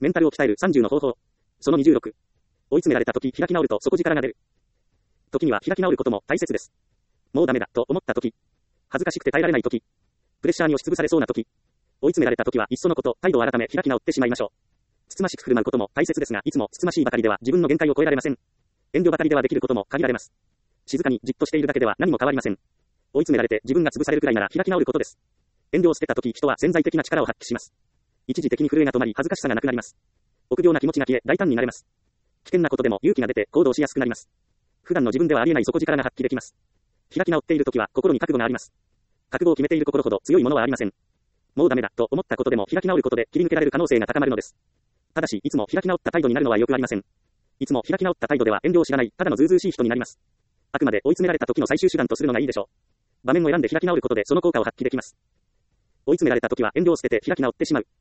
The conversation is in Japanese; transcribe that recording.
メンタルを鍛える30の方法。その26。追い詰められた時開き直ると底力が出る。時には開き直ることも大切です。もうダメだと思った時。恥ずかしくて耐えられない時。プレッシャーに押しつぶされそうな時。追い詰められた時はいっそのこと、態度を改め開き直ってしまいましょう。つつましく振る舞うことも大切ですが、いつもつつましいばかりでは自分の限界を超えられません。遠慮ばかりではできることも限られます。静かにじっとしているだけでは何も変わりません。追い詰められて自分が潰されるくらいなら開き直ることです。遠慮を捨てた時、人は潜在的な力を発揮します。一時的に震えが止まり恥ずかしさがなくなります。臆病な気持ちが消え大胆になれます。危険なことでも勇気が出て行動しやすくなります。普段の自分ではありえない底力が発揮できます。開き直っている時は心に覚悟があります。覚悟を決めている心ほど強いものはありません。もうダメだと思ったことでも開き直ることで切り抜けられる可能性が高まるのです。ただし、いつも開き直った態度になるのはよくありません。いつも開き直った態度では遠慮を知らない、ただのずうずうしい人になります。あくまで追い詰められた時の最終手段とするのがいいでしょう。場面を選んで開き直ることでその効果を発揮できます。追い詰められた時は遠慮を捨てて開き直ってしまう。